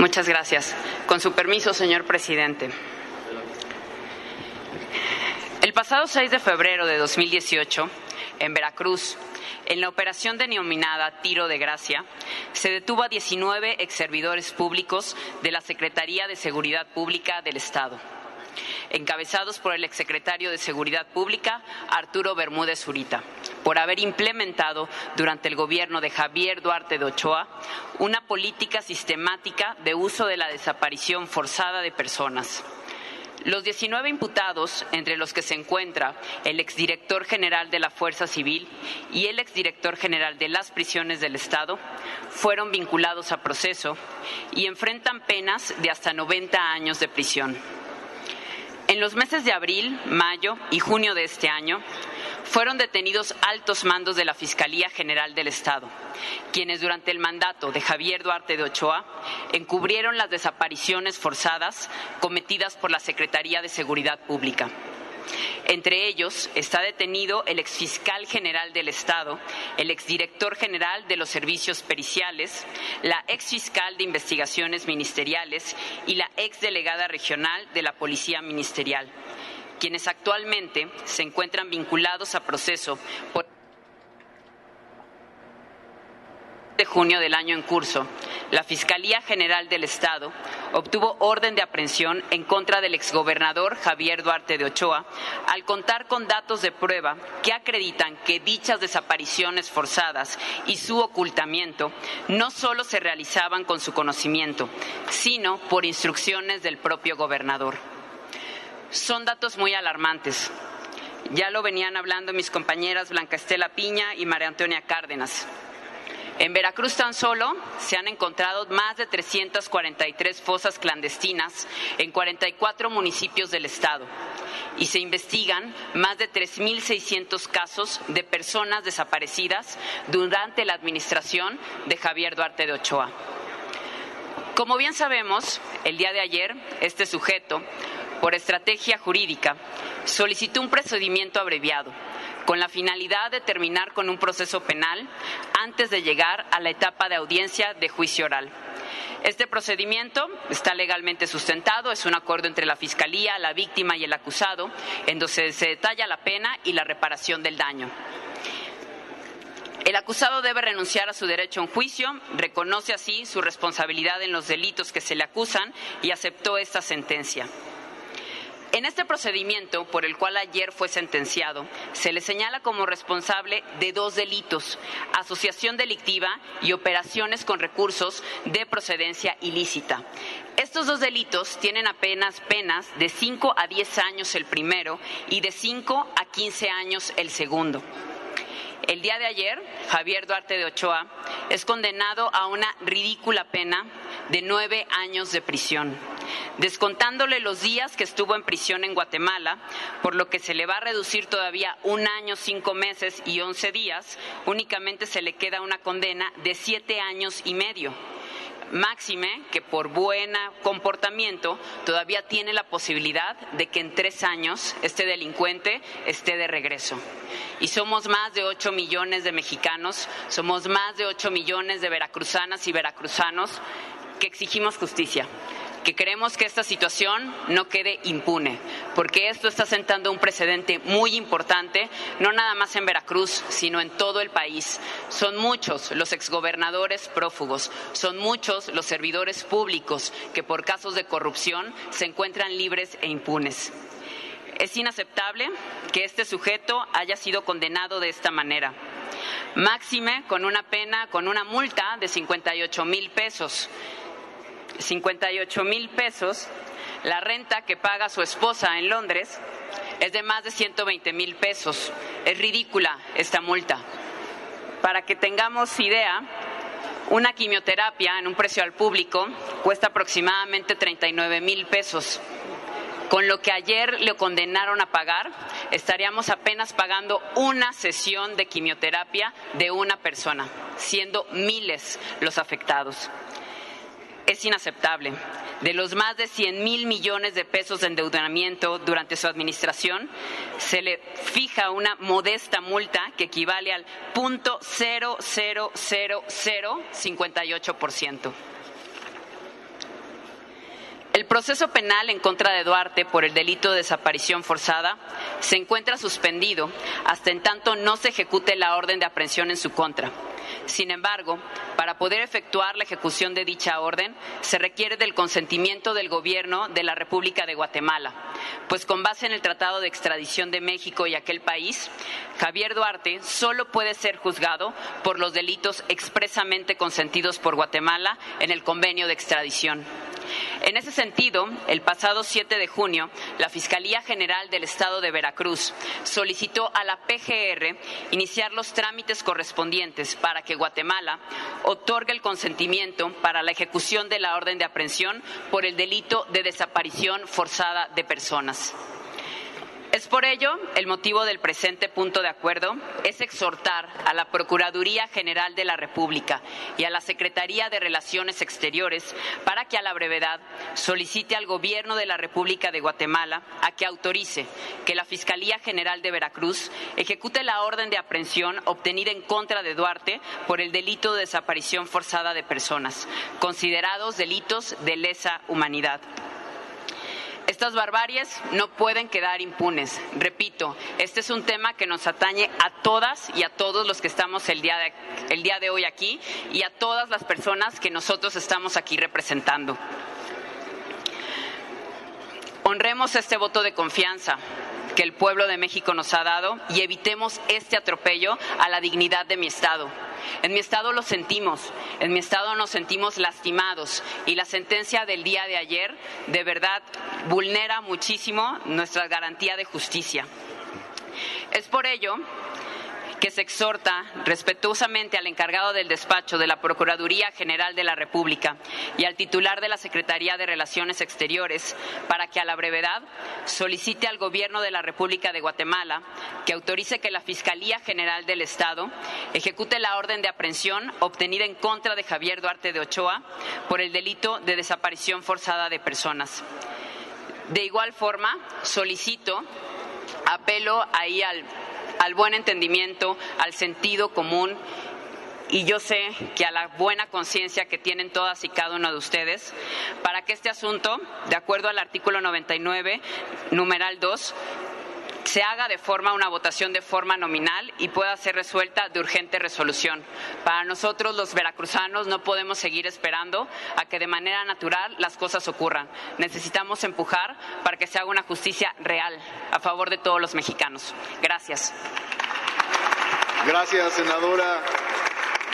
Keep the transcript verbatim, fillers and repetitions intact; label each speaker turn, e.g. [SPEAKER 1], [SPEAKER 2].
[SPEAKER 1] Muchas gracias. Con su permiso, señor presidente. El pasado seis de febrero de dos mil dieciocho, en Veracruz, en la operación denominada Tiro de Gracia, se detuvo a diecinueve exservidores públicos de la Secretaría de Seguridad Pública del Estado, encabezados por el exsecretario de Seguridad Pública, Arturo Bermúdez Zurita, por haber implementado durante el gobierno de Javier Duarte de Ochoa una política sistemática de uso de la desaparición forzada de personas. Los diecinueve imputados, entre los que se encuentra el exdirector general de la Fuerza Civil y el exdirector general de las Prisiones del Estado, fueron vinculados a proceso y enfrentan penas de hasta noventa años de prisión. En los meses de abril, mayo y junio de este año, fueron detenidos altos mandos de la Fiscalía General del Estado, quienes durante el mandato de Javier Duarte de Ochoa encubrieron las desapariciones forzadas cometidas por la Secretaría de Seguridad Pública. Entre ellos está detenido el exfiscal general del Estado, el exdirector general de los servicios periciales, la exfiscal de investigaciones ministeriales y la exdelegada regional de la Policía Ministerial, quienes actualmente se encuentran vinculados a proceso por de junio del año en curso. La Fiscalía General del Estado obtuvo orden de aprehensión en contra del exgobernador Javier Duarte de Ochoa al contar con datos de prueba que acreditan que dichas desapariciones forzadas y su ocultamiento no solo se realizaban con su conocimiento, sino por instrucciones del propio gobernador. Son datos muy alarmantes. Ya lo venían hablando mis compañeras Blanca Estela Piña y María Antonia Cárdenas. En Veracruz tan solo se han encontrado más de trescientas cuarenta y tres fosas clandestinas en cuarenta y cuatro municipios del estado y se investigan más de tres mil seiscientos casos de personas desaparecidas durante la administración de Javier Duarte de Ochoa. Como bien sabemos, el día de ayer este sujeto, por estrategia jurídica, solicitó un procedimiento abreviado con la finalidad de terminar con un proceso penal antes de llegar a la etapa de audiencia de juicio oral. Este procedimiento está legalmente sustentado, es un acuerdo entre la Fiscalía, la víctima y el acusado, en donde se detalla la pena y la reparación del daño. El acusado debe renunciar a su derecho a un juicio, reconoce así su responsabilidad en los delitos que se le acusan y aceptó esta sentencia. En este procedimiento, por el cual ayer fue sentenciado, se le señala como responsable de dos delitos: asociación delictiva y operaciones con recursos de procedencia ilícita. Estos dos delitos tienen apenas penas de cinco a diez años el primero y de cinco a quince años el segundo. El día de ayer, Javier Duarte de Ochoa es condenado a una ridícula pena de nueve años de prisión, descontándole los días que estuvo en prisión en Guatemala, por lo que se le va a reducir todavía un año, cinco meses y once días. Únicamente se le queda una condena de siete años y medio. Máxime que por buen comportamiento todavía tiene la posibilidad de que en tres años este delincuente esté de regreso. Y somos más de ocho millones de mexicanos, somos más de ocho millones de veracruzanas y veracruzanos que exigimos justicia, que queremos que esta situación no quede impune, porque esto está sentando un precedente muy importante, no nada más en Veracruz, sino en todo el país. Son muchos los exgobernadores prófugos, son muchos los servidores públicos que por casos de corrupción se encuentran libres e impunes. Es inaceptable que este sujeto haya sido condenado de esta manera. Máxime con una pena, con una multa de cincuenta y ocho mil pesos. cincuenta y ocho mil pesos, la renta que paga su esposa en Londres es de más de ciento veinte mil pesos. Es ridícula esta multa. Para que tengamos idea, una quimioterapia en un precio al público cuesta aproximadamente treinta y nueve mil pesos. Con lo que ayer le condenaron a pagar, estaríamos apenas pagando una sesión de quimioterapia de una persona, siendo miles los afectados. Es inaceptable. De los más de cien mil millones de pesos de endeudamiento durante su administración, se le fija una modesta multa que equivale al punto cero cero cero cero cincuenta y ocho por ciento. El proceso penal en contra de Duarte por el delito de desaparición forzada se encuentra suspendido hasta en tanto no se ejecute la orden de aprehensión en su contra. Sin embargo, para poder efectuar la ejecución de dicha orden, se requiere del consentimiento del Gobierno de la República de Guatemala, pues con base en el Tratado de Extradición de México y aquel país, Javier Duarte solo puede ser juzgado por los delitos expresamente consentidos por Guatemala en el convenio de extradición. En ese sentido, el pasado siete de junio, la Fiscalía General del Estado de Veracruz solicitó a la P G R iniciar los trámites correspondientes para que Guatemala otorgue el consentimiento para la ejecución de la orden de aprehensión por el delito de desaparición forzada de personas. Es por ello el motivo del presente punto de acuerdo es exhortar a la Procuraduría General de la República y a la Secretaría de Relaciones Exteriores para que a la brevedad solicite al Gobierno de la República de Guatemala a que autorice que la Fiscalía General de Veracruz ejecute la orden de aprehensión obtenida en contra de Duarte por el delito de desaparición forzada de personas, considerados delitos de lesa humanidad. Estas barbaries no pueden quedar impunes. Repito, este es un tema que nos atañe a todas y a todos los que estamos el día de, el día de hoy aquí y a todas las personas que nosotros estamos aquí representando. Honremos este voto de confianza que el pueblo de México nos ha dado y evitemos este atropello a la dignidad de mi Estado. En mi Estado lo sentimos, en mi Estado nos sentimos lastimados y la sentencia del día de ayer de verdad vulnera muchísimo nuestra garantía de justicia. Es por ello que se exhorta respetuosamente al encargado del despacho de la Procuraduría General de la República y al titular de la Secretaría de Relaciones Exteriores para que a la brevedad solicite al Gobierno de la República de Guatemala que autorice que la Fiscalía General del Estado ejecute la orden de aprehensión obtenida en contra de Javier Duarte de Ochoa por el delito de desaparición forzada de personas. De igual forma, solicito, apelo ahí al al buen entendimiento, al sentido común y yo sé que a la buena conciencia que tienen todas y cada uno de ustedes para que este asunto, de acuerdo al artículo noventa y nueve, numeral dos, se haga de forma una votación de forma nominal y pueda ser resuelta de urgente resolución. Para nosotros los veracruzanos no podemos seguir esperando a que de manera natural las cosas ocurran. Necesitamos empujar para que se haga una justicia real a favor de todos los mexicanos. Gracias.
[SPEAKER 2] Gracias, senadora.